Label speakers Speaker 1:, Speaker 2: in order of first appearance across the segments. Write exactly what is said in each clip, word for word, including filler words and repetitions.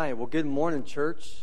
Speaker 1: right. Well, good morning, church.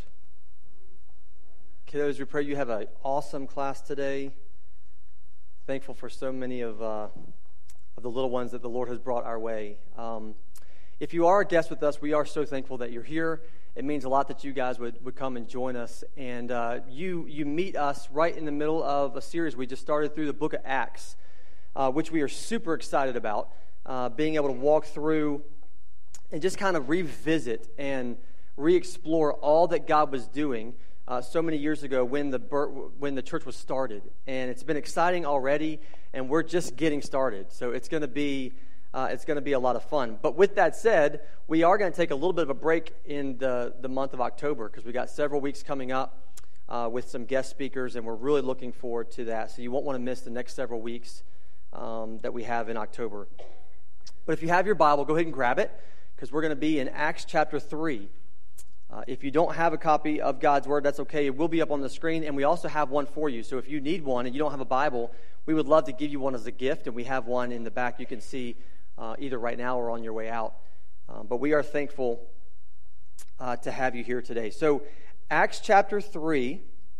Speaker 1: Kiddos, we pray you have an awesome class today. Thankful for so many of, uh, of the little ones that the Lord has brought our way. Um, if you are a guest with us, we are so thankful that you're here. It means a lot that you guys would, would come and join us. And uh, you you meet us right in the middle of a series we just started through the book of Acts, uh, which we are super excited about, uh, being able to walk through and just kind of revisit and re-explore all that God was doing uh, so many years ago when the when the church was started. And it's been exciting already, and we're just getting started. So it's going to be uh, it's going to be a lot of fun. But with that said, we are going to take a little bit of a break in the, the month of October because we got several weeks coming up uh, with some guest speakers, and we're really looking forward to that. So you won't want to miss the next several weeks um, that we have in October. But if you have your Bible, go ahead and grab it, because we're going to be in Acts chapter three. Uh, if you don't have a copy of God's Word, that's okay. It will be up on the screen, and we also have one for you. So if you need one and you don't have a Bible, we would love to give you one as a gift, and we have one in the back you can see uh, either right now or on your way out. Um, but we are thankful uh, to have you here today. So Acts chapter three,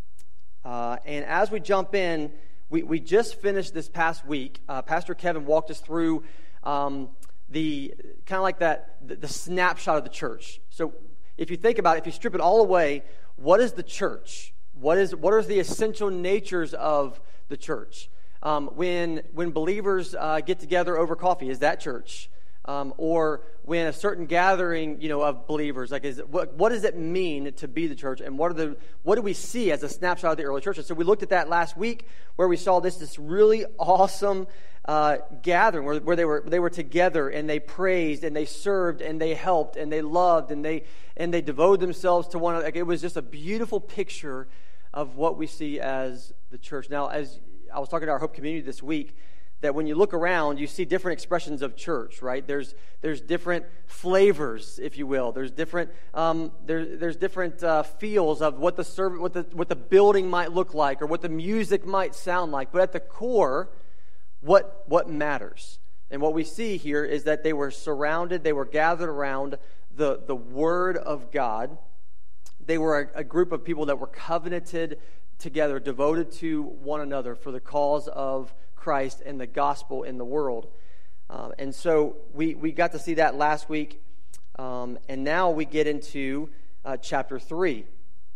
Speaker 1: uh, and as we jump in, we, we just finished this past week. Uh, Pastor Kevin walked us through um, the kind of like that, the, the snapshot of the church. So if you think about it, if you strip it all away, what is the church? What is what are the essential natures of the church? Um, when when believers uh, get together over coffee, is that church? Um, or when a certain gathering, you know, of believers, like, is what what does it mean to be the church, and what are the what do we see as a snapshot of the early church? And so we looked at that last week, where we saw this this really awesome uh, gathering where, where they were they were together, and they praised, and they served, and they helped, and they loved, and they and they devoted themselves to one another. Like, it was just a beautiful picture of what we see as the church. Now, as I was talking to our Hope community this week, that when you look around, you see different expressions of church, right? There's there's different flavors, if you will. There's different um, there, there's different uh, feels of what the serv- what the what the building might look like, or what the music might sound like. But at the core, what what matters, and what we see here is that they were surrounded, they were gathered around the the Word of God. They were a, a group of people that were covenanted together, devoted to one another for the cause of Christ and the gospel in the world. Uh, and so we, we got to see that last week. Um, and now we get into uh, chapter three.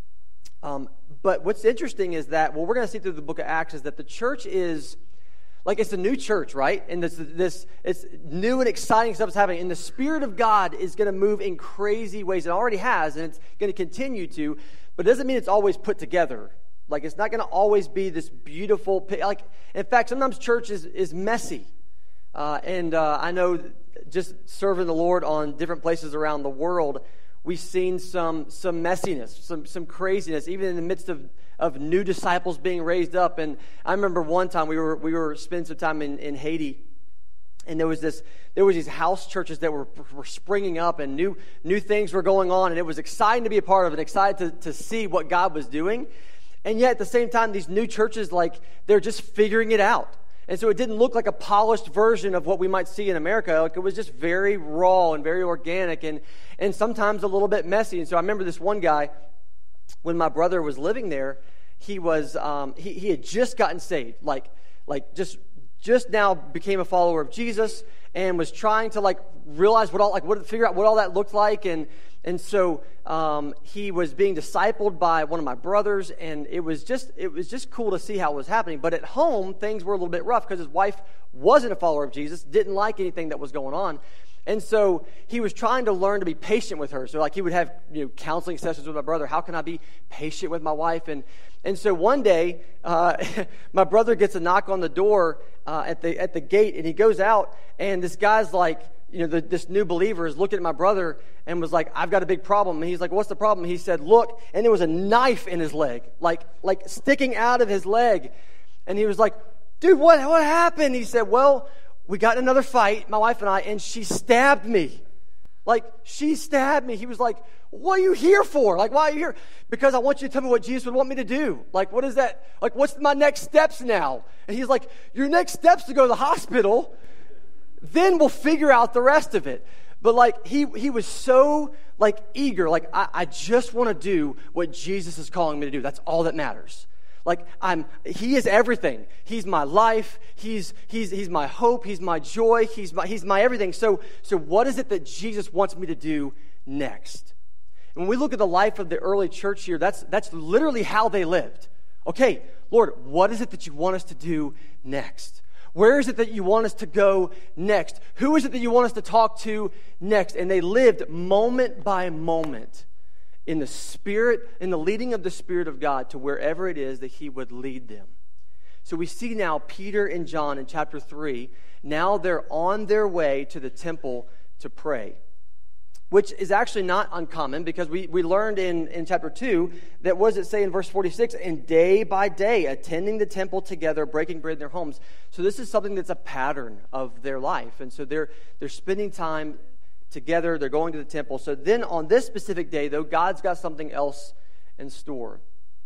Speaker 1: Um, but what's interesting is that, what we're going to see through the book of Acts is that the church is, like, it's a new church, right? And this, this it's new and exciting stuff is happening. And the Spirit of God is going to move in crazy ways. It already has, and it's going to continue to. But it doesn't mean it's always put together. Like, it's not going to always be this beautiful, like, in fact, sometimes church is, is messy. Uh, and uh, I know just serving the Lord on different places around the world, we've seen some some messiness, some some craziness, even in the midst of, of new disciples being raised up. And I remember one time we were we were spending some time in, in Haiti, and there was this there was these house churches that were were springing up, and new new things were going on, and it was exciting to be a part of it, excited to, to see what God was doing. And yet, at the same time, these new churches, like, they're just figuring it out. And so it didn't look like a polished version of what we might see in America. Like, it was just very raw and very organic, and, and sometimes a little bit messy. And so I remember this one guy, when my brother was living there, he was um, he, he had just gotten saved, like like just just now became a follower of Jesus, and was trying to, like, realize what all like what figure out what all that looked like. And And so um, he was being discipled by one of my brothers, and it was just it was just cool to see how it was happening. But at home, things were a little bit rough because his wife wasn't a follower of Jesus, didn't like anything that was going on. And so he was trying to learn to be patient with her. So, like, he would have, you know, counseling sessions with my brother. How can I be patient with my wife? And and so one day, uh, my brother gets a knock on the door uh, at the at the gate, and he goes out, and this guy's like, you know, the, this new believer is looking at my brother and was like, I've got a big problem. And he's like, what's the problem? He said, look, and there was a knife in his leg, like like sticking out of his leg. And he was like, dude, what what happened? He said, well, we got in another fight, my wife and I, and she stabbed me. Like, she stabbed me. He was like, what are you here for? Like, why are you here? Because I want you to tell me what Jesus would want me to do. Like, what is that? Like, what's my next steps now? And he's like, your next steps to go to the hospital. Then we'll figure out the rest of it. But like he he was so like eager, like I, I just want to do what Jesus is calling me to do. That's all that matters. Like I'm he is everything. He's my life. He's he's he's my hope. He's my joy. He's my he's my everything. So so what is it that Jesus wants me to do next? And when we look at the life of the early church here, that's that's literally how they lived. Okay, Lord, what is it that you want us to do next? Where is it that you want us to go next? Who is it that you want us to talk to next? And they lived moment by moment in the Spirit, in the leading of the Spirit of God to wherever it is that He would lead them. So we see now Peter and John in chapter three. Now they're on their way to the temple to pray, which is actually not uncommon because we, we learned in, in chapter two that what does it say in verse forty-six? And day by day, attending the temple together, breaking bread in their homes. So this is something that's a pattern of their life. And so they're they're spending time together. They're going to the temple. So then on this specific day, though, God's got something else in store.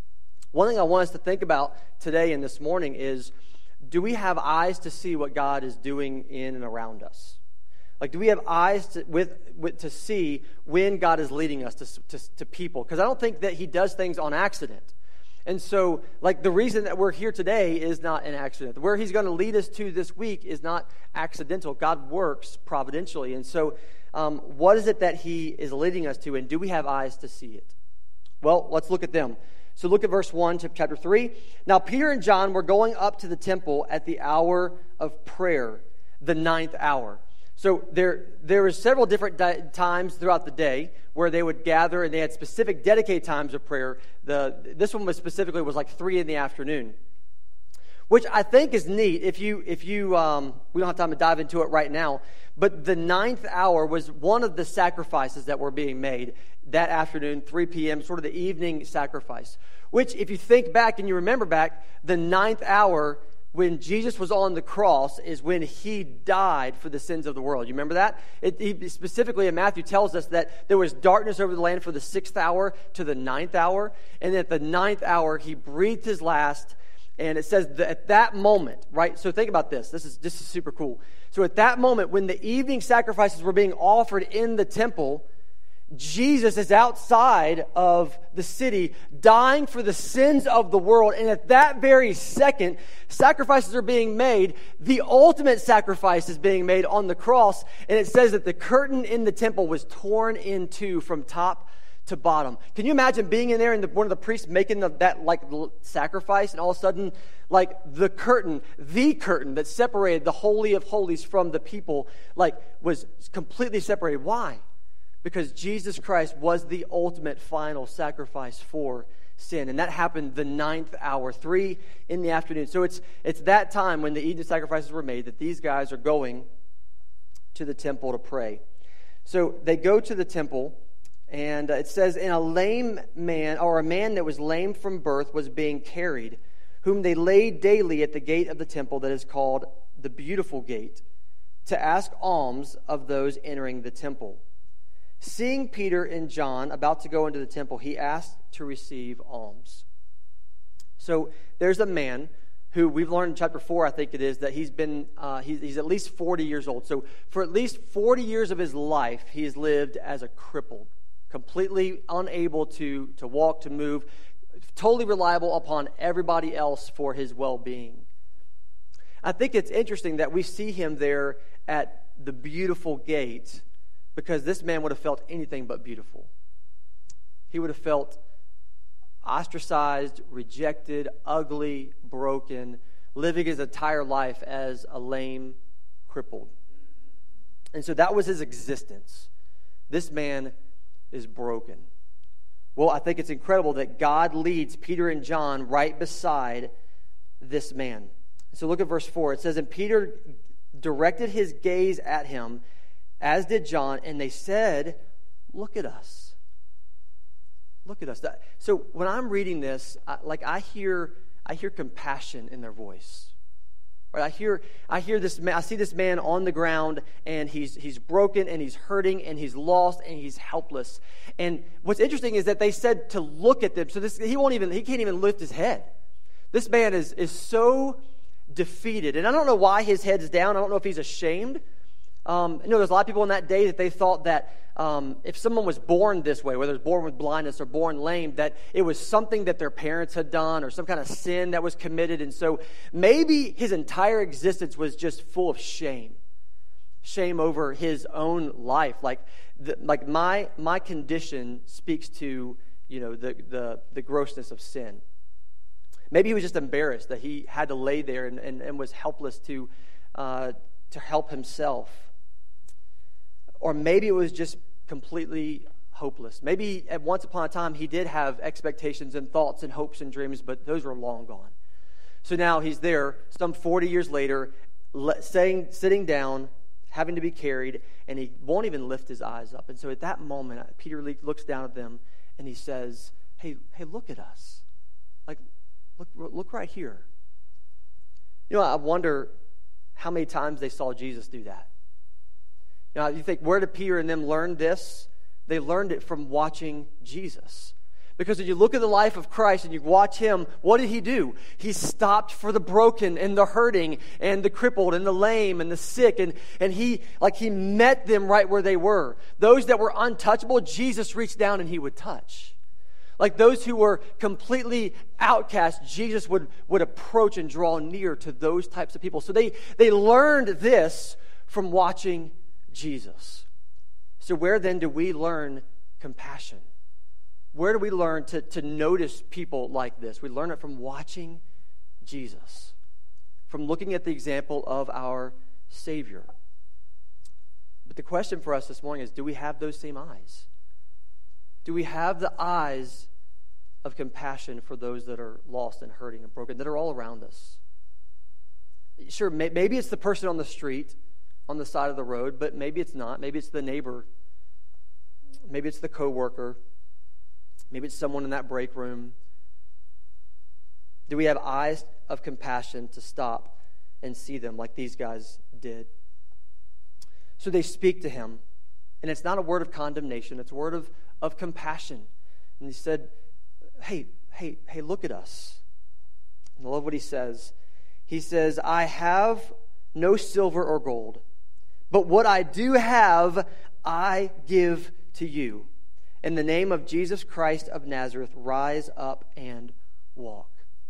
Speaker 1: One thing I want us to think about today and this morning is, do we have eyes to see what God is doing in and around us? Like, do we have eyes to, with, with, to see when God is leading us to, to, to people? Because I don't think that He does things on accident. And so, like, the reason that we're here today is not an accident. Where He's going to lead us to this week is not accidental. God works providentially. And so, um, what is it that He is leading us to, and do we have eyes to see it? Well, let's look at them. So look at verse one to chapter three. Now, Peter and John were going up to the temple at the hour of prayer, the ninth hour. So there, there were several different di- times throughout the day where they would gather, and they had specific dedicated times of prayer. The this one was specifically was like three in the afternoon, which I think is neat. If you if you um, we don't have time to dive into it right now, but the ninth hour was one of the sacrifices that were being made that afternoon, three p.m., sort of the evening sacrifice. Which, if you think back and you remember back, the ninth hour, when Jesus was on the cross, is when He died for the sins of the world. You remember that? It, he, specifically in Matthew tells us that there was darkness over the land for the sixth hour to the ninth hour. And at the ninth hour, He breathed His last. And it says that at that moment, right? So think about this. This is, this is super cool. So at that moment, when the evening sacrifices were being offered in the temple, Jesus is outside of the city dying for the sins of the world. And at that very second, sacrifices are being made. The ultimate sacrifice is being made on the cross. And it says that the curtain in the temple was torn in two from top to bottom. Can you imagine being in there and the, one of the priests making the, that like sacrifice, and all of a sudden, like the curtain, the curtain that separated the Holy of Holies from the people, like was completely separated. Why? Because Jesus Christ was the ultimate final sacrifice for sin. And that happened the ninth hour, three in the afternoon. So it's it's that time when the evening sacrifices were made that these guys are going to the temple to pray. So they go to the temple, and it says, and a lame man, or a man that was lame from birth, was being carried, whom they laid daily at the gate of the temple that is called the Beautiful Gate, to ask alms of those entering the temple. Seeing Peter and John about to go into the temple, he asked to receive alms. So there's a man who we've learned in chapter four, I think it is, that he's been uh, he's, he's at least forty years old. So for at least forty years of his life, he has lived as a crippled, completely unable to, to walk, to move, totally reliable upon everybody else for his well-being. I think it's interesting that we see him there at the Beautiful Gate, because this man would have felt anything but beautiful. He would have felt ostracized, rejected, ugly, broken, living his entire life as a lame, crippled. And so that was his existence. This man is broken. Well, I think it's incredible that God leads Peter and John right beside this man. So look at verse four. It says, and Peter directed his gaze at him, as did John, and they said, look at us. Look at us. So when I'm reading this, I, like I hear I hear compassion in their voice. Right? I hear I hear this man, I see this man on the ground, and he's he's broken, and he's hurting, and he's lost, and he's helpless. And what's interesting is that they said to look at them. So this he won't even he can't even lift his head. This man is is so defeated. And I don't know why his head's down. I don't know if he's ashamed. Um, you know, there's a lot of people in that day that they thought that um, if someone was born this way, whether it's born with blindness or born lame, that it was something that their parents had done or some kind of sin that was committed. And so maybe his entire existence was just full of shame. Shame over his own life. Like, the, like my my condition speaks to, you know, the, the, the grossness of sin. Maybe he was just embarrassed that he had to lay there and, and, and was helpless to uh, to help himself. Or maybe it was just completely hopeless. Maybe at once upon a time he did have expectations and thoughts and hopes and dreams, but those were long gone. So now he's there, some forty years later, saying, sitting down, having to be carried, and he won't even lift his eyes up. And so at that moment, Peter looks down at them and he says, hey, hey, look at us. Like, look, look right here. You know, I wonder how many times they saw Jesus do that. Now, you think, where did Peter and them learn this? They learned it from watching Jesus. Because when you look at the life of Christ and you watch him, what did he do? He stopped for the broken and the hurting and the crippled and the lame and the sick. And, and he, like he met them right where they were. Those that were untouchable, Jesus reached down and he would touch. Like those who were completely outcast, Jesus would, would approach and draw near to those types of people. So they, they learned this from watching Jesus. So where then do we learn compassion? Where do we learn to, to notice people like this? We learn it from watching Jesus, from looking at the example of our Savior. But the question for us this morning is, do we have those same eyes? Do we have the eyes of compassion for those that are lost and hurting and broken, that are all around us? Sure, maybe it's the person on the street, on the side of the road, but maybe it's not. Maybe it's the neighbor. Maybe it's the coworker. Maybe it's someone in that break room. Do we have eyes of compassion to stop and see them like these guys did? So they speak to him, and it's not a word of condemnation. It's a word of, of compassion. And he said, hey, hey, hey, look at us. And I love what he says. He says, I have no silver or gold, but what I do have, I give to you. In the name of Jesus Christ of Nazareth, rise up and walk.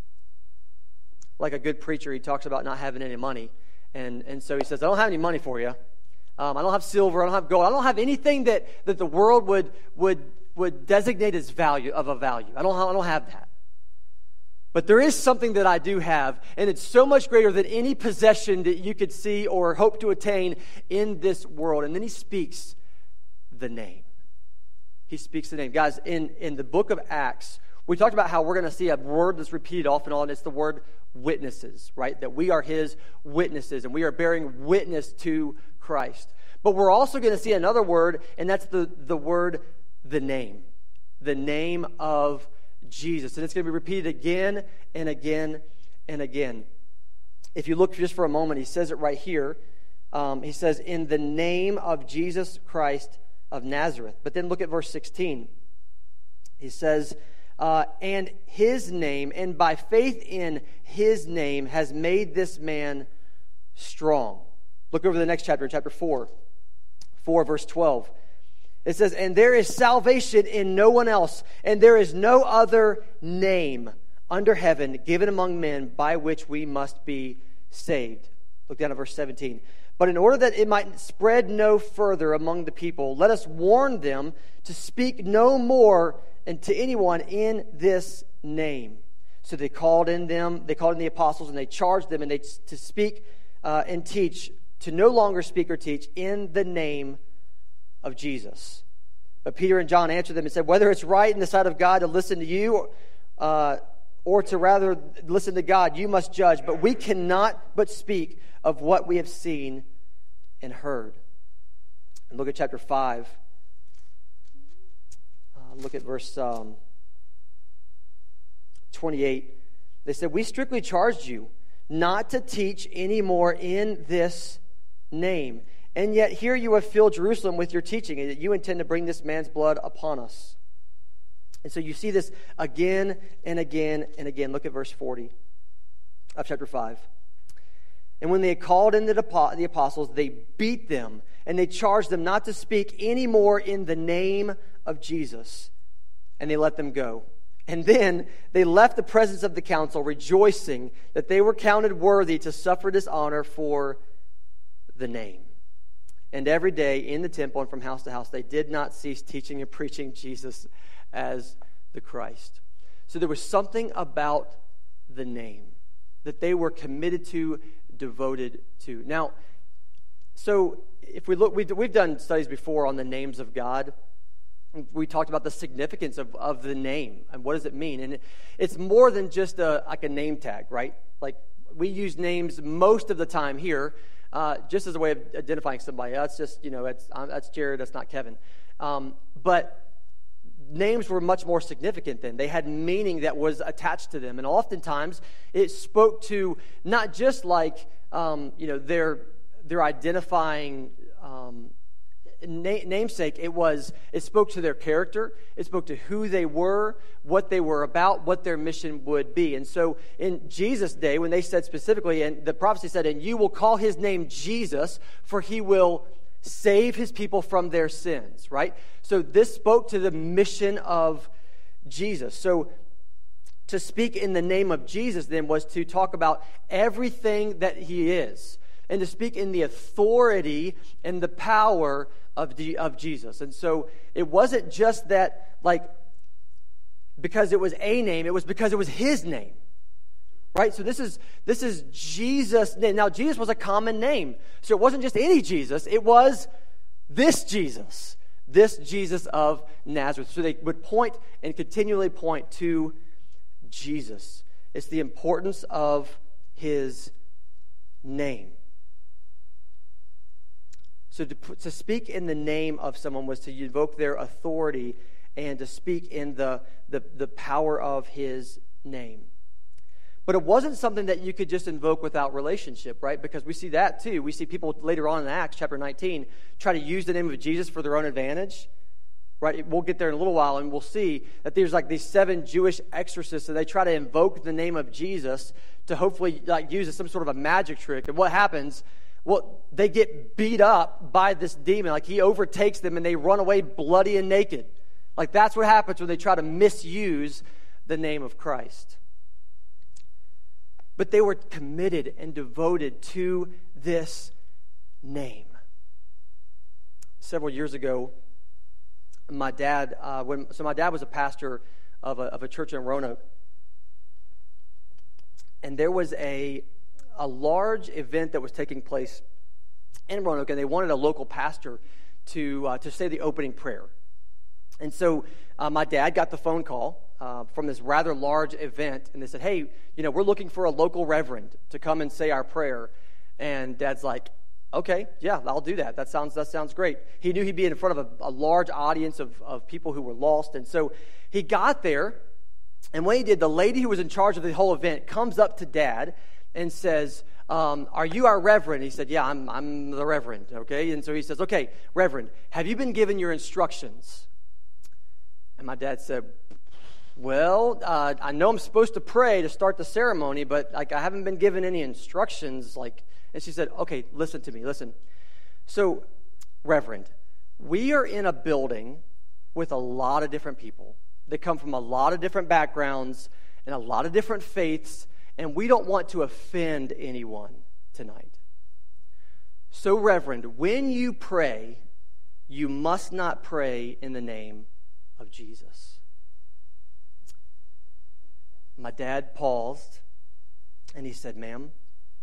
Speaker 1: Like a good preacher, he talks about not having any money. And, and so he says, I don't have any money for you. Um, I don't have silver. I don't have gold. I don't have anything that, that the world would, would, would designate as value of a value. I don't, I don't have that. But there is something that I do have, and it's so much greater than any possession that you could see or hope to attain in this world. And then he speaks the name. He speaks the name. Guys, in, in the book of Acts, we talked about how we're going to see a word that's repeated off and on. It's the word witnesses, right? That we are his witnesses, and we are bearing witness to Christ. But we're also going to see another word, and that's the, the word, the name. The name of Jesus. And it's going to be repeated again and again and again. If you look just for a moment, he says it right here. Um, he says, in the name of Jesus Christ of Nazareth. But then look at verse sixteen. He says, uh, and his name, and by faith in his name, has made this man strong. Look over the next chapter, chapter four. four, verse twelve. It says, and there is salvation in no one else, and there is no other name under heaven given among men by which we must be saved. Look down at verse seventeen. But in order that it might spread no further among the people, let us warn them to speak no more and to anyone in this name. So they called in them, they called in the apostles, and they charged them and they to speak uh, and teach, to no longer speak or teach in the name of Jesus. But Peter and John answered them and said, whether it's right in the sight of God to listen to you uh, or to rather listen to God, you must judge. But we cannot but speak of what we have seen and heard. And look at chapter five. Uh, look at verse um, twenty-eight. They said, we strictly charged you not to teach anymore in this name. And yet here you have filled Jerusalem with your teaching, and that you intend to bring this man's blood upon us. And so you see this again and again and again. Look at verse forty of chapter five. And when they had called in the, the apostles, they beat them, and they charged them not to speak any more in the name of Jesus. And they let them go. And then they left the presence of the council, rejoicing that they were counted worthy to suffer dishonor for the name. And every day in the temple and from house to house, they did not cease teaching and preaching Jesus as the Christ. So there was something about the name that they were committed to, devoted to. Now, so if we look, we've, we've done studies before on the names of God. We talked about the significance of, of the name and what does it mean. And it, it's more than just a, like a name tag, right? Like we use names most of the time here uh, just as a way of identifying somebody. That's just, you know, that's, um, that's Jared, that's not Kevin. Um, but names were much more significant then. They had meaning that was attached to them. And oftentimes it spoke to not just like, um, you know, their, their identifying um Na- namesake, it was, it spoke to their character, it spoke to who they were, what they were about, what their mission would be. And so in Jesus' day, when they said specifically, and the prophecy said, and you will call his name Jesus, for he will save his people from their sins, right? So this spoke to the mission of Jesus. So to speak in the name of Jesus then was to talk about everything that he is, and to speak in the authority and the power of the, of Jesus. And so it wasn't just that, like, because it was a name, it was because it was his name. Right? So this is this is Jesus' name. Now, Jesus was a common name. So it wasn't just any Jesus, it was this Jesus. This Jesus of Nazareth. So they would point and continually point to Jesus. It's the importance of his name. So to, to speak in the name of someone was to invoke their authority and to speak in the, the, the power of his name. But it wasn't something that you could just invoke without relationship, right? Because we see that too. We see people later on in Acts chapter nineteen try to use the name of Jesus for their own advantage, right? We'll get there in a little while and we'll see that there's like these seven Jewish exorcists and they try to invoke the name of Jesus to hopefully like use as some sort of a magic trick. And what happens? Well, they get beat up by this demon. Like he overtakes them and they run away bloody and naked. Like that's what happens when they try to misuse the name of Christ. But they were committed and devoted to this name. Several years ago, my dad, uh, when so my dad was a pastor of a, of a church in Roanoke. And there was a a large event that was taking place in Roanoke, and they wanted a local pastor to uh, to say the opening prayer. And so uh, my dad got the phone call uh, from this rather large event, and they said, hey, you know, we're looking for a local reverend to come and say our prayer. And Dad's like, okay, yeah, I'll do that. That sounds that sounds great. He knew he'd be in front of a, a large audience of, of people who were lost, and so he got there, and when he did, the lady who was in charge of the whole event comes up to Dad and says, um, are you our reverend? He said, yeah, I'm, I'm the reverend, okay? And so he says, okay, reverend, have you been given your instructions? And my dad said, well, uh, I know I'm supposed to pray to start the ceremony, but like I haven't been given any instructions. Like, and she said, okay, listen to me, listen. So, reverend, we are in a building with a lot of different people. They come from a lot of different backgrounds and a lot of different faiths, and we don't want to offend anyone tonight. So, Reverend, when you pray, you must not pray in the name of Jesus. My dad paused, and he said, ma'am,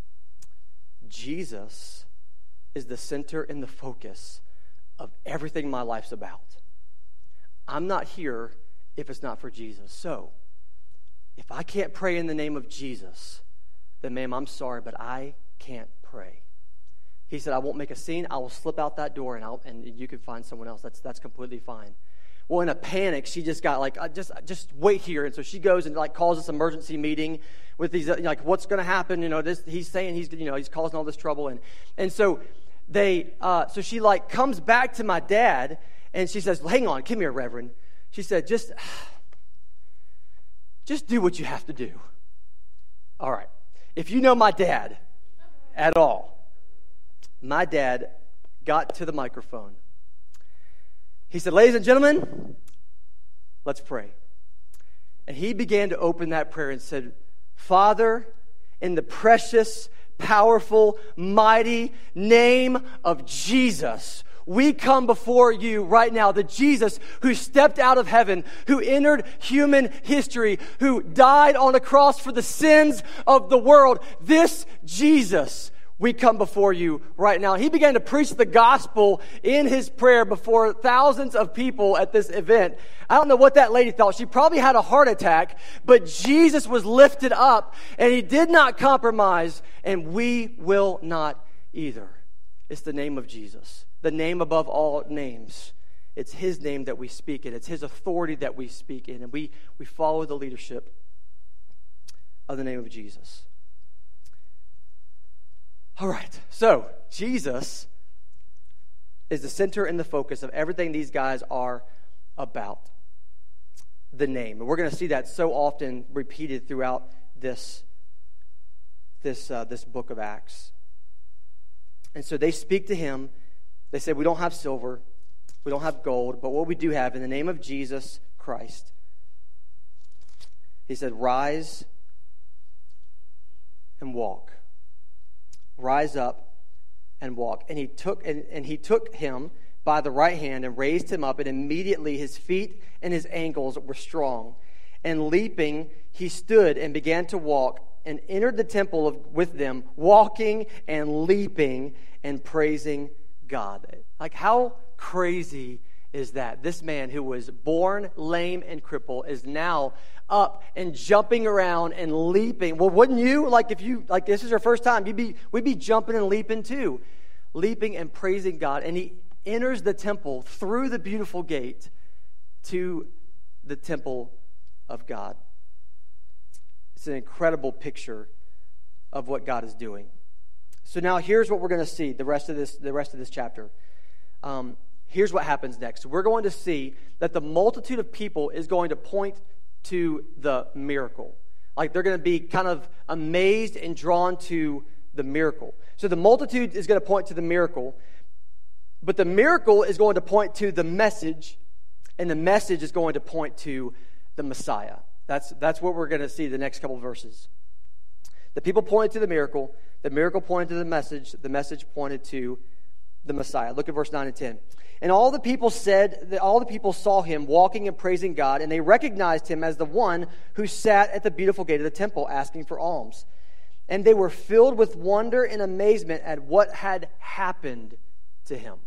Speaker 1: Jesus is the center and the focus of everything my life's about. I'm not here if it's not for Jesus. So, if I can't pray in the name of Jesus, then ma'am, I'm sorry, but I can't pray. He said, I won't make a scene. I will slip out that door and I'll, and you can find someone else. That's that's completely fine. Well, in a panic, she just got like, I just just wait here. And so she goes and like calls this emergency meeting with these, like, what's going to happen? You know, this he's saying he's, you know, he's causing all this trouble. And and so they, uh, so she like comes back to my dad and she says, hang on, come here, Reverend. She said, just, just do what you have to do. All right. If you know my dad, at all. My dad got to the microphone. He said, ladies and gentlemen, let's pray. And he began to open that prayer and said, Father, in the precious, powerful, mighty name of Jesus, we come before you right now, the Jesus who stepped out of heaven, who entered human history, who died on a cross for the sins of the world. This Jesus, we come before you right now. He began to preach the gospel in his prayer before thousands of people at this event. I don't know what that lady thought. She probably had a heart attack, but Jesus was lifted up, and he did not compromise, and we will not either. It's the name of Jesus, the name above all names. It's his name that we speak in. It's his authority that we speak in, and we, we follow the leadership of the name of Jesus. All right, so Jesus is the center and the focus of everything these guys are about. The name. And we're going to see that so often repeated throughout this, this, uh, this book of Acts. And so they speak to him. They say, we don't have silver, we don't have gold, but what we do have in the name of Jesus Christ. He said, rise and walk. Rise up and walk. And he took and, and he took him by the right hand and raised him up, and immediately his feet and his ankles were strong. And leaping, he stood and began to walk and entered the temple of, with them, walking and leaping and praising God. Like, how crazy is that? This man who was born lame and crippled is now up and jumping around and leaping. Well, wouldn't you? Like, if you, like, this is your first time, you'd be, we'd be jumping and leaping too. Leaping and praising God. And he enters the temple through the beautiful gate to the temple of God. It's an incredible picture of what God is doing. So now here's what we're going to see the rest of this, the rest of this chapter. Um, here's what happens next. We're going to see that the multitude of people is going to point to the miracle. Like, they're going to be kind of amazed and drawn to the miracle. So the multitude is going to point to the miracle, but the miracle is going to point to the message, and the message is going to point to the Messiah. That's, that's what we're going to see the next couple of verses. The people pointed to the miracle, the miracle pointed to the message, the message pointed to the Messiah. Look at verse nine and ten. And all the people said that all the people saw him walking and praising God, and they recognized him as the one who sat at the beautiful gate of the temple asking for alms. And they were filled with wonder and amazement at what had happened to him.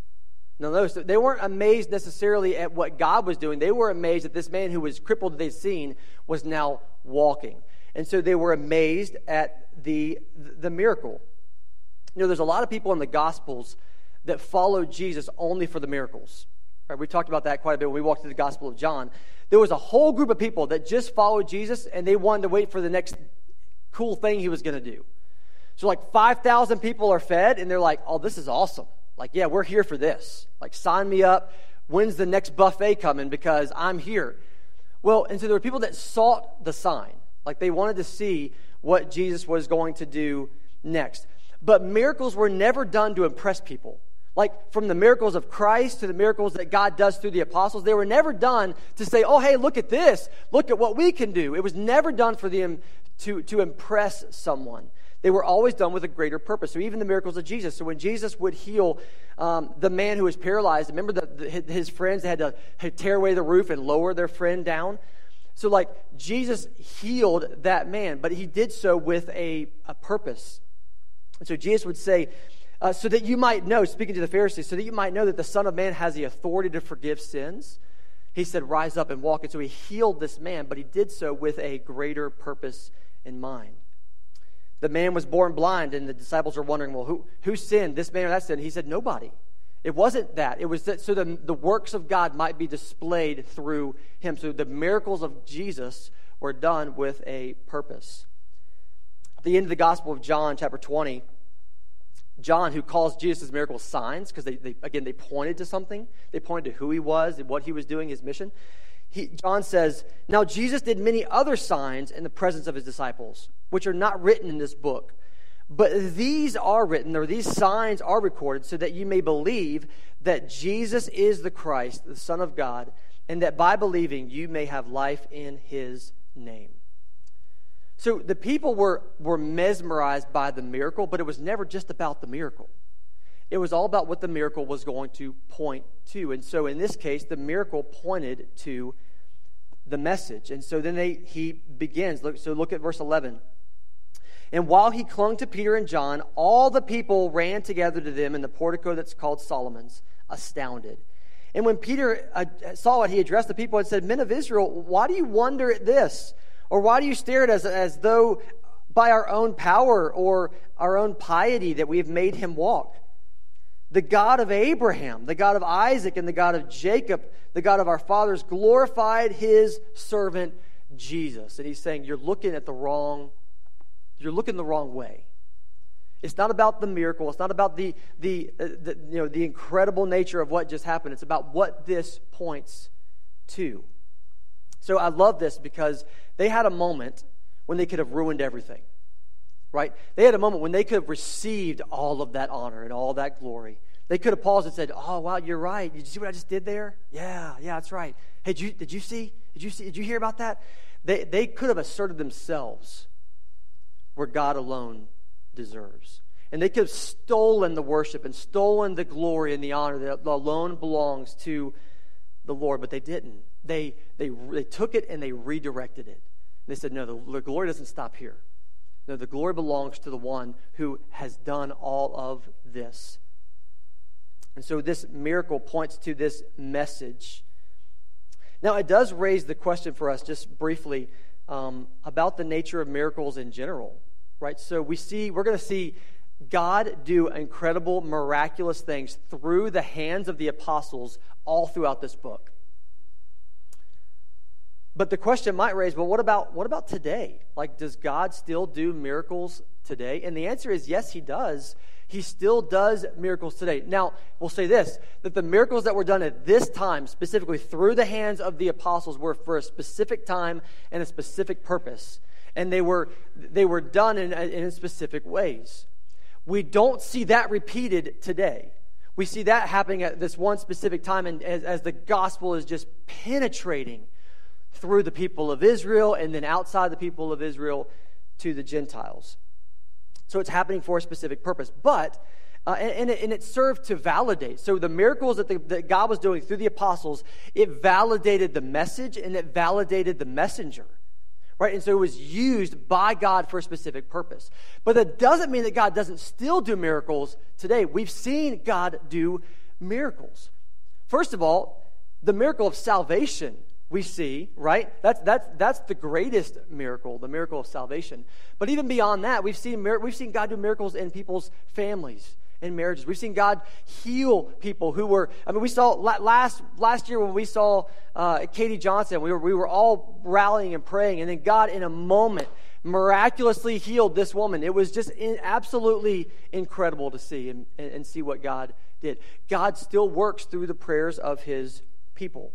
Speaker 1: Now notice, they weren't amazed necessarily at what God was doing. They were amazed that this man who was crippled that they'd seen was now walking. And so they were amazed at the, the miracle. You know, there's a lot of people in the Gospels that followed Jesus only for the miracles. Right? We talked about that quite a bit when we walked through the Gospel of John. There was a whole group of people that just followed Jesus, and they wanted to wait for the next cool thing he was going to do. So like five thousand people are fed, and they're like, oh, this is awesome. Like, yeah, we're here for this. Like, sign me up. When's the next buffet coming? Because I'm here. Well, and so there were people that sought the sign. Like, they wanted to see what Jesus was going to do next. But miracles were never done to impress people. Like, from the miracles of Christ to the miracles that God does through the apostles, they were never done to say, oh, hey, look at this. Look at what we can do. It was never done for them to, to impress someone. They were always done with a greater purpose. So even the miracles of Jesus. So when Jesus would heal um, the man who was paralyzed, remember the, the, his friends had to had tear away the roof and lower their friend down? So like Jesus healed that man, but he did so with a, a purpose. And so Jesus would say, uh, so that you might know, speaking to the Pharisees, so that you might know that the Son of Man has the authority to forgive sins. He said, rise up and walk. And so he healed this man, but he did so with a greater purpose in mind. The man was born blind, and the disciples are wondering, well, who, who sinned, this man or that sin? He said, nobody. It wasn't that. It was that so the, the works of God might be displayed through him. So the miracles of Jesus were done with a purpose. At the end of the Gospel of John, chapter twenty, John, who calls Jesus' miracles signs, because they, they again, they pointed to something. They pointed to who he was and what he was doing, his mission. He, John says, now Jesus did many other signs in the presence of his disciples, which are not written in this book. But these are written, or these signs are recorded, so that you may believe that Jesus is the Christ, the Son of God, and that by believing you may have life in his name. So the people were, were mesmerized by the miracle, but it was never just about the miracle. It was all about what the miracle was going to point to. And so in this case, the miracle pointed to the message. And so then they, he begins. Look, so look at verse eleven. And while he clung to Peter and John, all the people ran together to them in the portico that's called Solomon's, astounded. And when Peter uh, saw it, he addressed the people and said, Men of Israel, why do you wonder at this? Or why do you stare at us as though by our own power or our own piety that we have made him walk? The God of Abraham, the God of Isaac, and the God of Jacob, the God of our fathers, glorified his servant Jesus. And he's saying, you're looking at the wrong, you're looking the wrong way. It's not about the miracle. It's not about the, the, uh, the, you know, the incredible nature of what just happened. It's about what this points to. So I love this because they had a moment when they could have ruined everything. Right? They had a moment when they could have received all of that honor and all that glory. They could have paused and said, oh, wow, you're right. Did you see what I just did there? Yeah, yeah, that's right. Hey, did you, did you see? Did you see? Did you hear about that? They, they could have asserted themselves where God alone deserves. And they could have stolen the worship and stolen the glory and the honor that alone belongs to the Lord, but they didn't. They, they, they took it and they redirected it. They said, no, the, the glory doesn't stop here. No, the glory belongs to the one who has done all of this. And so this miracle points to this message. Now, it does raise the question for us, just briefly, um, about the nature of miracles in general, right? So we see, we're going to see God do incredible, miraculous things through the hands of the apostles all throughout this book. But the question might raise, well, what about what about today? Like, does God still do miracles today? And the answer is yes, he does. He still does miracles today. Now, we'll say this, that the miracles that were done at this time, specifically through the hands of the apostles, were for a specific time and a specific purpose. And they were they were done in, in specific ways. We don't see that repeated today. We see that happening at this one specific time, and as, as the gospel is just penetrating through the people of Israel and then outside the people of Israel to the Gentiles. So it's happening for a specific purpose. But, uh, and, and, it, and it served to validate. So the miracles that, the, that God was doing through the apostles, it validated the message and it validated the messenger. Right? And so it was used by God for a specific purpose. But that doesn't mean that God doesn't still do miracles today. We've seen God do miracles. First of all, the miracle of salvation we see, right? That's that's that's the greatest miracle, the miracle of salvation. But even beyond that, we've seen we've seen God do miracles in people's families and marriages. We've seen God heal people who were. I mean, we saw last last year when we saw uh, Katie Johnson. We were we were all rallying and praying, and then God, in a moment, miraculously healed this woman. It was just in, absolutely incredible to see and, and, and see what God did. God still works through the prayers of His people.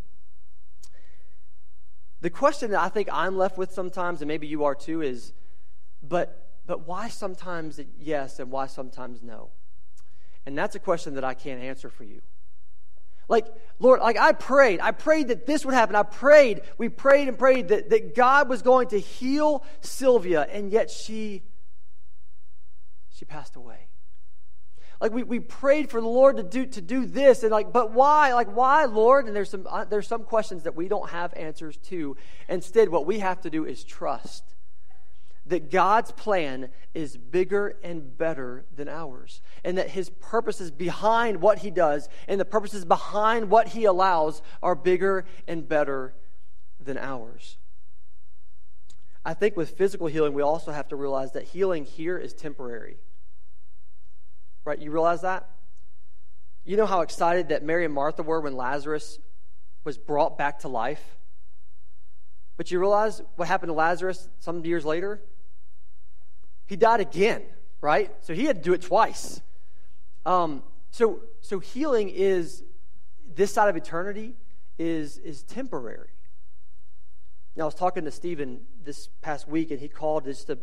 Speaker 1: The question that I think I'm left with sometimes, and maybe you are too, is, but but why sometimes yes and why sometimes no? And that's a question that I can't answer for you. Like, Lord, like I prayed. I prayed that this would happen. I prayed. We prayed and prayed that, that God was going to heal Sylvia, and yet she, she passed away. Like we, we prayed for the Lord to do to do this, and like, but why? Like, why, Lord? And there's some uh, there's some questions that we don't have answers to. Instead, what we have to do is trust that God's plan is bigger and better than ours, and that His purposes behind what He does and the purposes behind what He allows are bigger and better than ours. I think with physical healing, we also have to realize that healing here is temporary. Right, you realize that? You know how excited that Mary and Martha were when Lazarus was brought back to life? But you realize what happened to Lazarus some years later? He died again, right? So he had to do it twice. Um, so, so healing is, this side of eternity, is, is temporary. Now, I was talking to Stephen this past week, and he called just to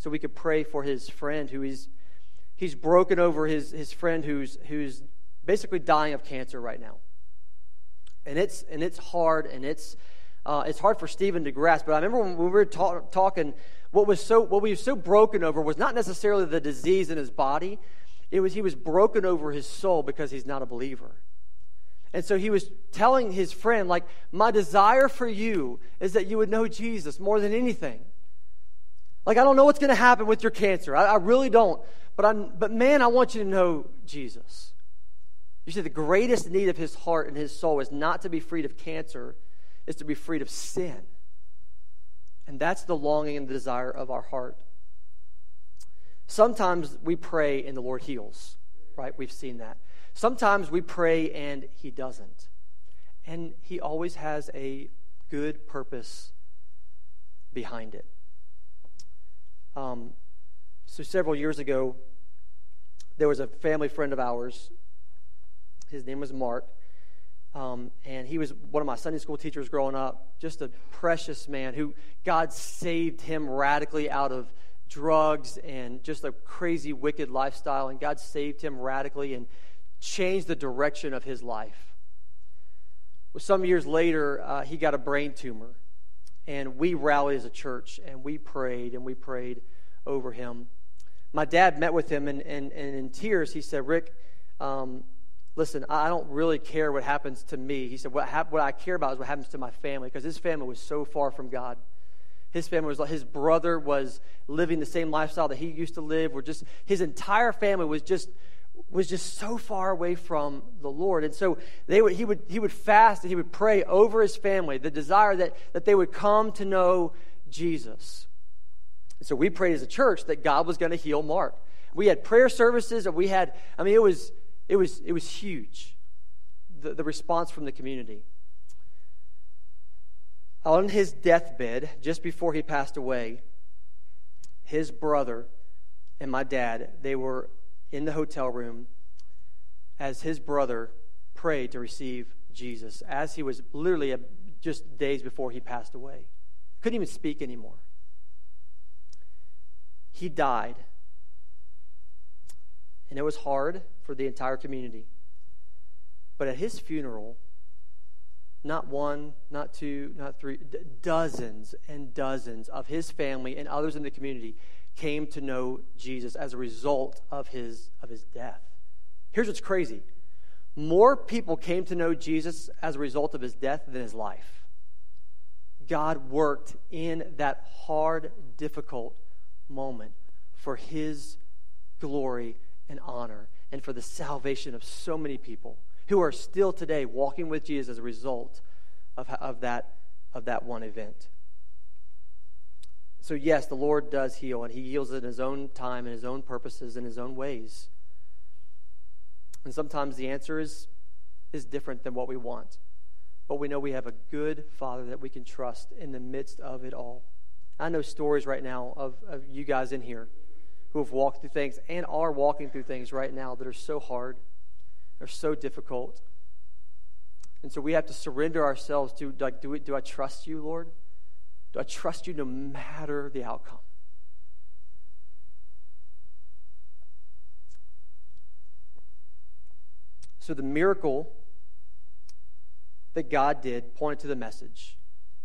Speaker 1: so we could pray for his friend who is he's broken over his, his friend who's who's basically dying of cancer right now. And it's and it's hard, and it's uh, it's hard for Stephen to grasp. But I remember when we were ta- talking, what was so what we were so broken over was not necessarily the disease in his body. It was he was broken over his soul because he's not a believer. And so he was telling his friend, like, my desire for you is that you would know Jesus more than anything. Like, I don't know what's going to happen with your cancer. I, I really don't. But I'm, but man, I want you to know Jesus. You see, the greatest need of his heart and his soul is not to be freed of cancer, is to be freed of sin. And that's the longing and the desire of our heart. Sometimes we pray and the Lord heals, right? We've seen that. Sometimes we pray and he doesn't. And he always has a good purpose behind it. Um, so several years ago, there was a family friend of ours. His name was Mark. Um, and he was one of my Sunday school teachers growing up. Just a precious man who God saved him radically out of drugs and just a crazy, wicked lifestyle. And God saved him radically and changed the direction of his life. Well, some years later, uh, he got a brain tumor, and we rallied as a church, and we prayed, and we prayed over him. My dad met with him, and, and, and in tears, he said, Rick, um, listen, I don't really care what happens to me. He said, what, hap- what I care about is what happens to my family, because his family was so far from God. His family was, his brother was living the same lifestyle that he used to live. We're just, his entire family was just was just so far away from the Lord. And so they would he would he would fast and he would pray over his family, the desire that, that they would come to know Jesus. And so we prayed as a church that God was going to heal Mark. We had prayer services, and we had, I mean, it was it was it was huge, the, the response from the community. On his deathbed, just before he passed away, his brother and my dad, they were in the hotel room as his brother prayed to receive Jesus, as he was literally just days before he passed away. Couldn't even speak anymore. He died. And it was hard for the entire community. But at his funeral, not one, not two, not three, d- dozens and dozens of his family and others in the community came to know Jesus as a result of his of his death. Here's what's crazy. More people came to know Jesus as a result of his death than his life. God worked in that hard, difficult moment for his glory and honor and for the salvation of so many people who are still today walking with Jesus as a result of, of, that, of that one event. So yes, the Lord does heal, and he heals in his own time, in his own purposes, in his own ways. And sometimes the answer is, is different than what we want. But we know we have a good Father that we can trust in the midst of it all. I know stories right now of, of you guys in here who have walked through things and are walking through things right now that are so hard, are so difficult. And so we have to surrender ourselves to, like, do, we, do I trust you, Lord? Do I trust you no matter the outcome? So the miracle that God did pointed to the message.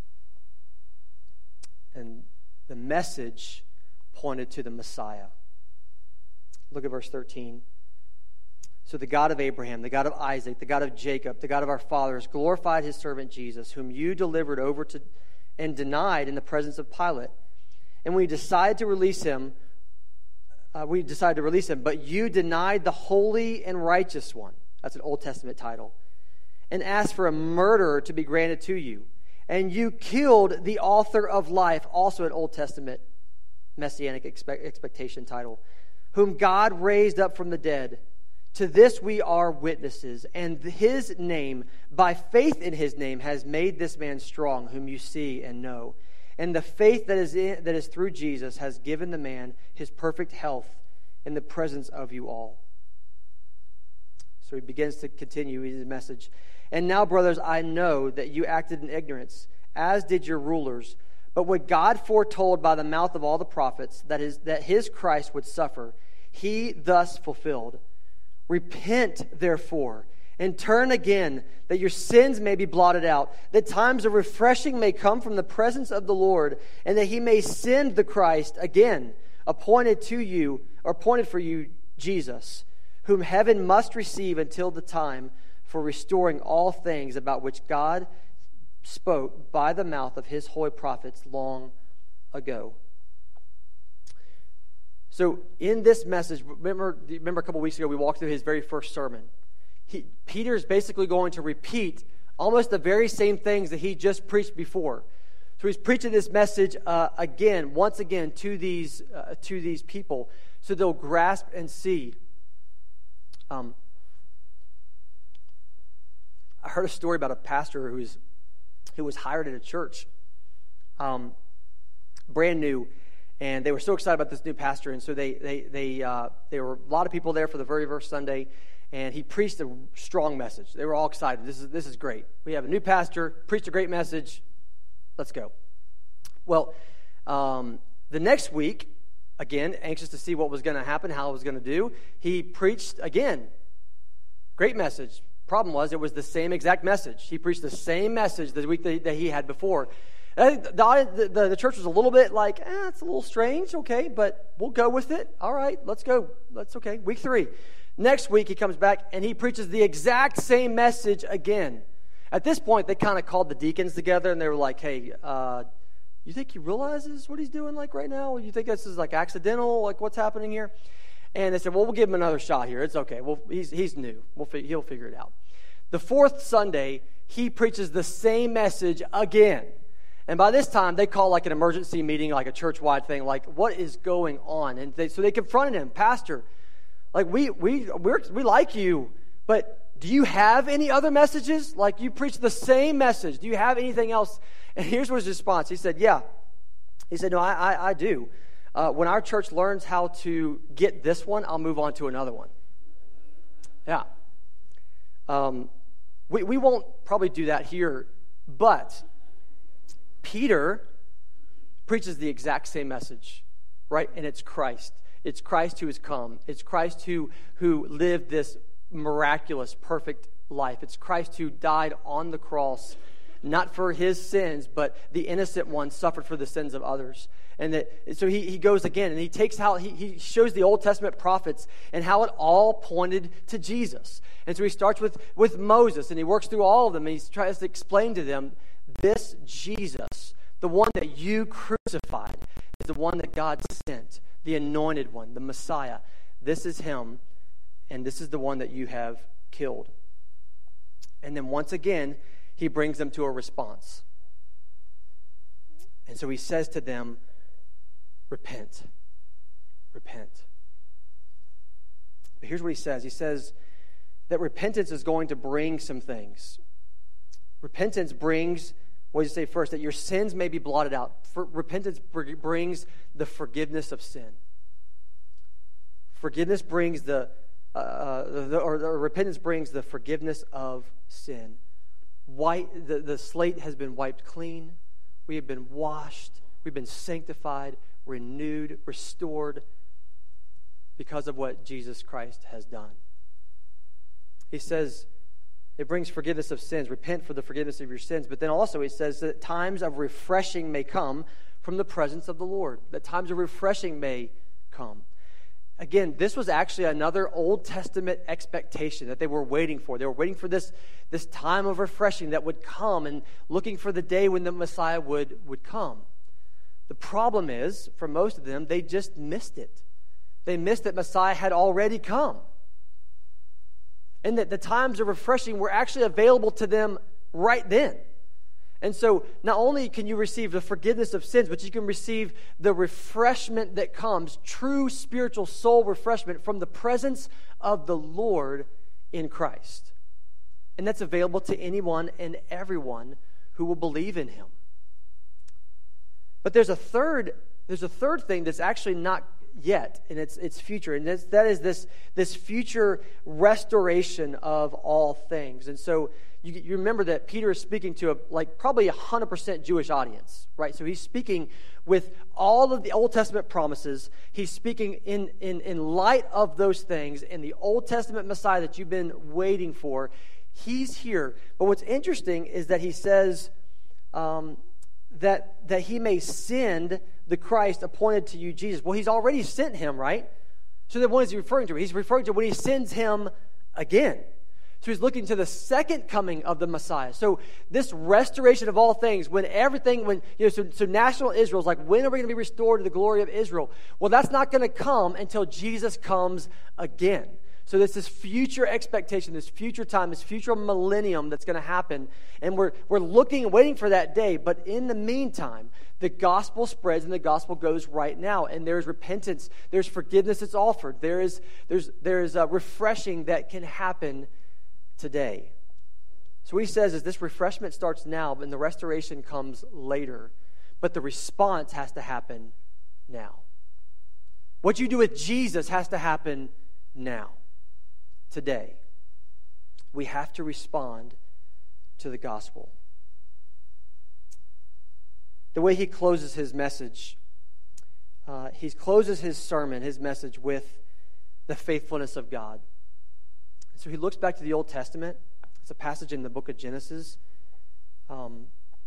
Speaker 1: And the message pointed to the Messiah. Look at verse thirteen. So the God of Abraham, the God of Isaac, the God of Jacob, the God of our fathers, glorified his servant Jesus, whom you delivered over to and denied in the presence of Pilate. And we decided to release him, uh, we decided to release him, but you denied the holy and righteous one. That's an Old Testament title. And asked for a murderer to be granted to you. And you killed the author of life, also an Old Testament messianic expect, expectation title, whom God raised up from the dead. To this we are witnesses, and his name, by faith in his name, has made this man strong, whom you see and know. And the faith that is in, that is through Jesus has given the man his perfect health in the presence of you all. So he begins to continue his message. And now, brothers, I know that you acted in ignorance, as did your rulers. But what God foretold by the mouth of all the prophets, that is, that his Christ would suffer, he thus fulfilled. Repent, therefore, and turn again, that your sins may be blotted out, that times of refreshing may come from the presence of the Lord, and that he may send the Christ again, appointed to you, or appointed for you, Jesus, whom heaven must receive until the time for restoring all things about which God spoke by the mouth of his holy prophets long ago. So in this message, remember, remember a couple weeks ago we walked through his very first sermon. He, Peter's basically going to repeat almost the very same things that he just preached before. So he's preaching this message uh, again, once again, to these uh, to these people, so they'll grasp and see. Um, I heard a story about a pastor who's who was hired at a church, um, brand new, and they were so excited about this new pastor, and so they they they uh, there were a lot of people there for the very first Sunday, and he preached a strong message. They were all excited. This is this is great. We have a new pastor, preached a great message. Let's go. Well, um, the next week, again, anxious to see what was going to happen, how it was going to do, he preached again. Great message. Problem was, it was the same exact message. He preached the same message the week that, that he had before. And the, the, the church was a little bit like, eh, it's a little strange, okay, but we'll go with it. All right, let's go. That's okay. Week three. Next week, he comes back, and he preaches the exact same message again. At this point, they kind of called the deacons together, and they were like, hey, uh, you think he realizes what he's doing like right now? You think this is like accidental? Like what's happening here? And they said, well, we'll give him another shot here. It's okay. Well, he's he's new. We'll fi- he'll figure it out. The fourth Sunday, he preaches the same message again. And by this time, they call like an emergency meeting, like a church-wide thing, like, what is going on? And they, so they confronted him, Pastor, like, we we we're, we like you, but do you have any other messages? Like, you preach the same message. Do you have anything else? And here's his response. He said, yeah. He said, no, I, I, I do. Uh, when our church learns how to get this one, I'll move on to another one. Yeah. Um, we, we won't probably do that here, but Peter preaches the exact same message, right? And it's Christ. It's Christ who has come. It's Christ who, who lived this miraculous, perfect life. It's Christ who died on the cross, not for his sins, but the innocent one suffered for the sins of others. And that, so he, he goes again, and he takes how he, he shows the Old Testament prophets and how it all pointed to Jesus. And so he starts with, with Moses, and he works through all of them, and he tries to explain to them, this Jesus, the one that you crucified, is the one that God sent, the anointed one, the Messiah. This is him, and this is the one that you have killed. And then once again, he brings them to a response. And so he says to them, repent. Repent. But here's what he says. He says that repentance is going to bring some things. Repentance brings, what does he say first? That your sins may be blotted out. For, repentance br- brings the forgiveness of sin. Forgiveness brings the, uh, the or, or repentance brings the forgiveness of sin. White, the, the slate has been wiped clean. We have been washed. We've been sanctified, renewed, restored because of what Jesus Christ has done. He says it brings forgiveness of sins. Repent for the forgiveness of your sins. But then also he says that times of refreshing may come from the presence of the Lord. That times of refreshing may come. Again, this was actually another Old Testament expectation that they were waiting for. They were waiting for this, this time of refreshing that would come and looking for the day when the Messiah would, would come. The problem is, for most of them, they just missed it. They missed that Messiah had already come. And that the times of refreshing were actually available to them right then. And so not only can you receive the forgiveness of sins, but you can receive the refreshment that comes, true spiritual soul refreshment from the presence of the Lord in Christ. And that's available to anyone and everyone who will believe in him. But there's a third, there's a third thing that's actually not yet, and it's it's future. And that's, that is this, this future restoration of all things. And so you, you remember that Peter is speaking to a, like probably a one hundred percent Jewish audience, right? So he's speaking with all of the Old Testament promises. He's speaking in, in, in light of those things, and the Old Testament Messiah that you've been waiting for, he's here. But what's interesting is that he says um, that, that he may send the Christ appointed to you, Jesus. Well, he's already sent him, right? So then what is he referring to? He's referring to when he sends him again. So he's looking to the second coming of the Messiah. So this restoration of all things, when everything, when, you know, so, so national Israel is like, when are we going to be restored to the glory of Israel? Well, that's not going to come until Jesus comes again. So there's this future expectation, this future time, this future millennium that's going to happen. And we're, we're looking and waiting for that day. But in the meantime, the gospel spreads and the gospel goes right now. And there's repentance. There's forgiveness that's offered. There is, there's, there's a refreshing that can happen today. So what he says is this refreshment starts now, and the restoration comes later. But the response has to happen now. What you do with Jesus has to happen now. Today, we have to respond to the gospel. The way he closes his message, uh, he closes his sermon, his message, with the faithfulness of God. So he looks back to the Old Testament. It's a passage in the book of Genesis. Um,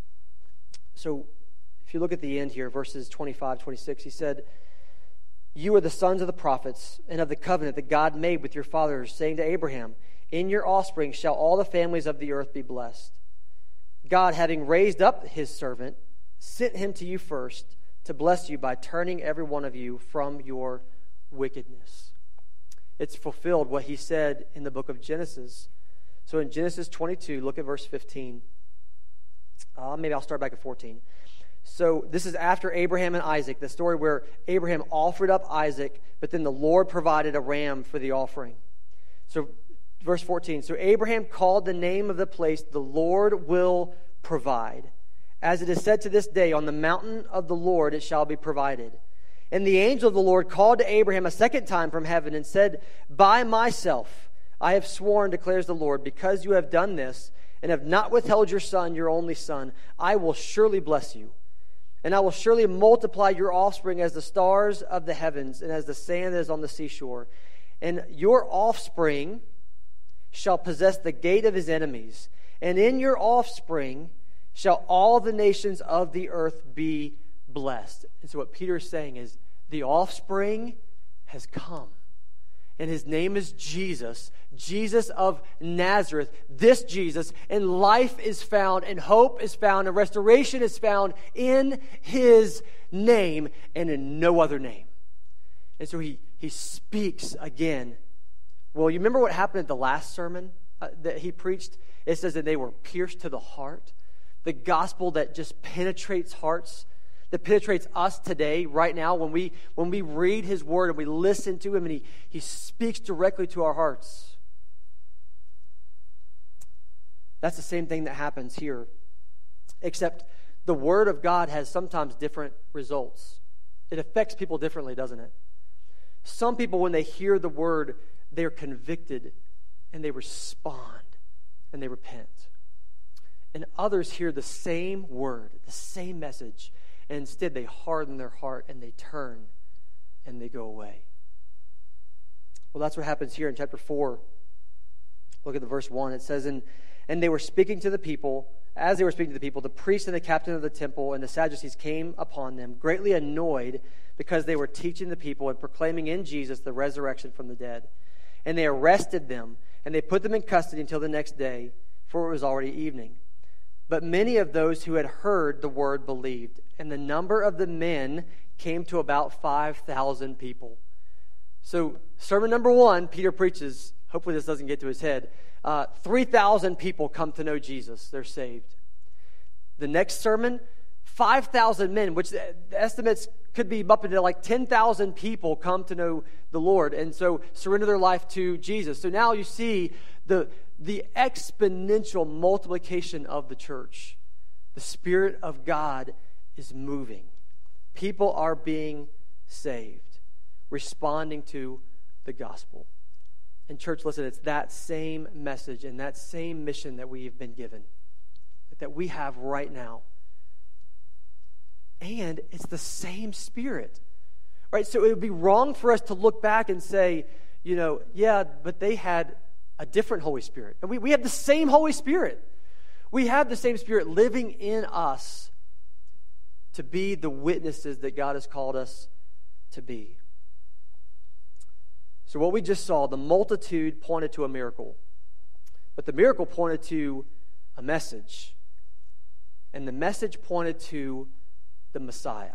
Speaker 1: so if you look at the end here, verses twenty-five, twenty-six, he said, "You are the sons of the prophets and of the covenant that God made with your fathers, saying to Abraham, 'In your offspring shall all the families of the earth be blessed.' God, having raised up his servant, sent him to you first to bless you by turning every one of you from your wickedness." It's fulfilled what he said in the book of Genesis. So in Genesis twenty-two, look at verse fifteen. Uh, maybe I'll start back at fourteen. So this is after Abraham and Isaac, the story where Abraham offered up Isaac, but then the Lord provided a ram for the offering. So verse fourteen, "So Abraham called the name of the place, 'The Lord will provide.' As it is said to this day, 'On the mountain of the Lord it shall be provided.' And the angel of the Lord called to Abraham a second time from heaven and said, 'By myself I have sworn, declares the Lord, because you have done this and have not withheld your son, your only son, I will surely bless you. And I will surely multiply your offspring as the stars of the heavens and as the sand that is on the seashore. And your offspring shall possess the gate of his enemies. And in your offspring shall all the nations of the earth be blessed.'" And so what Peter is saying is the offspring has come. And his name is Jesus, Jesus of Nazareth, this Jesus. And life is found, and hope is found, and restoration is found in his name and in no other name. And so he, he speaks again. Well, you remember what happened at the last sermon uh, that he preached? It says that they were pierced to the heart. The gospel that just penetrates hearts, that penetrates us today, right now, when we when we read his word and we listen to him and he, he speaks directly to our hearts. That's the same thing that happens here, except the word of God has sometimes different results. It affects people differently, doesn't it? Some people, when they hear the word, they're convicted and they respond and they repent. And others hear the same word, the same message, and instead they harden their heart and they turn and they go away. Well, that's what happens here in chapter four. Look at the verse one. It says, and, and they were speaking to the people. As they were speaking to the people, the priest and the captain of the temple and the Sadducees came upon them, greatly annoyed because they were teaching the people and proclaiming in Jesus the resurrection from the dead. And they arrested them, and they put them in custody until the next day, for it was already evening. But many of those who had heard the word believed, and the number of the men came to about five thousand people. So, sermon number one, Peter preaches, hopefully this doesn't get to his head, uh, three thousand people come to know Jesus. They're saved. The next sermon, five thousand men, which the estimates could be up into like ten thousand people come to know the Lord, and so surrender their life to Jesus. So now you see the the exponential multiplication of the church. The Spirit of God is moving. People are being saved. responding to the gospel. And church, listen, it's that same message and that same mission that we've been given, that we have right now. And it's the same Spirit, right? So it would be wrong for us to look back and say, you know, yeah, but they had a different Holy Spirit. And we, we have the same Holy Spirit. We have the same Spirit living in us to be the witnesses that God has called us to be. So what we just saw, the multitude pointed to a miracle. But the miracle pointed to a message. And the message pointed to the Messiah.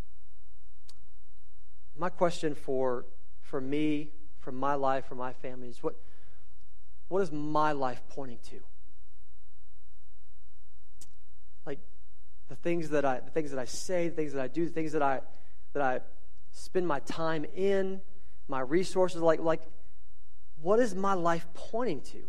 Speaker 1: My question for, for me, for my life, for my family is what, what is my life pointing to? Like the things that I the things that I say, the things that I do, the things that I that I spend my time in, my resources, like like what is my life pointing to?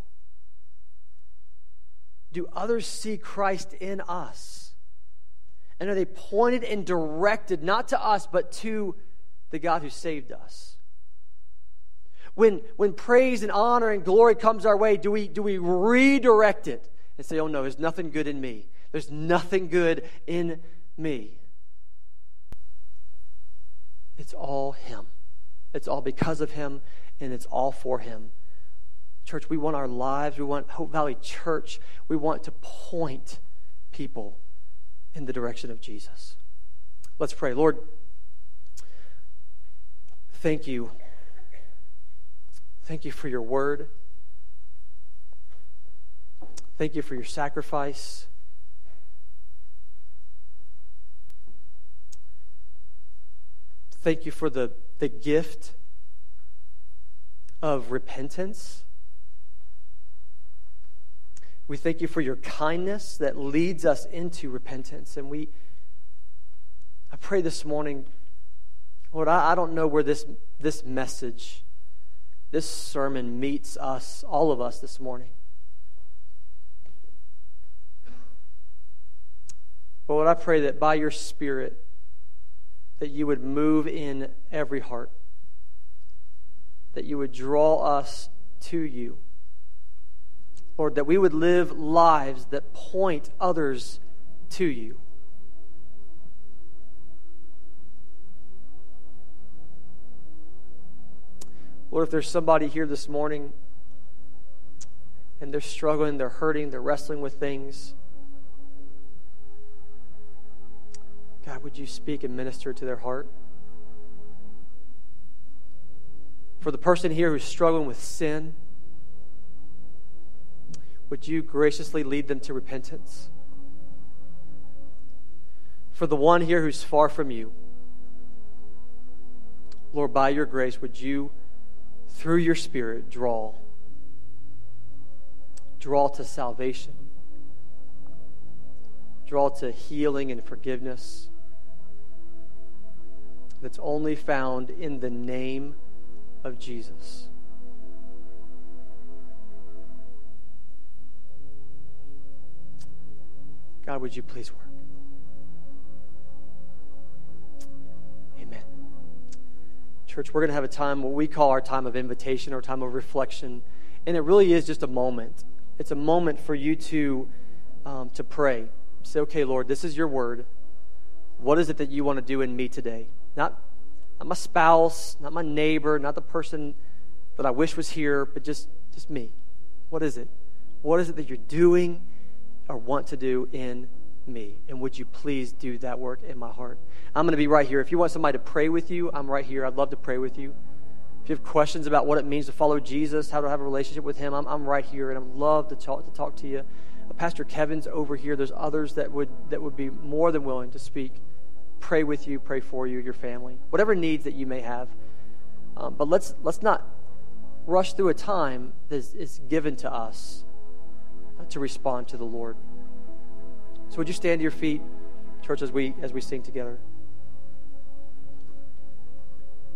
Speaker 1: Do others see Christ in us? And are they pointed and directed not to us, but to the God who saved us? When, when praise and honor and glory comes our way, do we, do we redirect it and say, oh no, there's nothing good in me. There's nothing good in me. It's all Him. It's all because of Him, and it's all for Him. Church, we want our lives, we want Hope Valley Church, we want to point people in the direction of Jesus. Let's pray. Lord, thank you. Thank you for your word. Thank you for your sacrifice. Thank you for the, the gift of repentance. We thank you for your kindness that leads us into repentance. And we, I pray this morning, Lord, I, I don't know where this, this message, this sermon meets us, all of us this morning. But Lord, I pray that by your Spirit, that you would move in every heart, that you would draw us to you. Lord, that we would live lives that point others to you. Lord, if there's somebody here this morning and they're struggling, they're hurting, they're wrestling with things, God, would you speak and minister to their heart? For the person here who's struggling with sin, would you graciously lead them to repentance? For the one here who's far from you, Lord, by your grace, would you, through your Spirit, draw, draw to salvation, draw to healing and forgiveness that's only found in the name of Jesus. God, would you please work? Amen. Church, we're going to have a time, what we call our time of invitation or time of reflection. And it really is just a moment. It's a moment for you to, um, to pray. Say, okay, Lord, this is your word. What is it that you want to do in me today? Not, not my spouse, not my neighbor, not the person that I wish was here, but just, just me. What is it? What is it that you're doing or want to do in me? And would you please do that work in my heart? I'm going to be right here. If you want somebody to pray with you, I'm right here. I'd love to pray with you. If you have questions about what it means to follow Jesus, how to have a relationship with him, I'm, I'm right here, and I'd love to talk to talk to you. Pastor Kevin's over here. There's others that would that would be more than willing to speak, pray with you, pray for you, your family, whatever needs that you may have. Um, but let's let's not rush through a time that is, is given to us to respond to the Lord. So would you stand to your feet, church, as we as we sing together?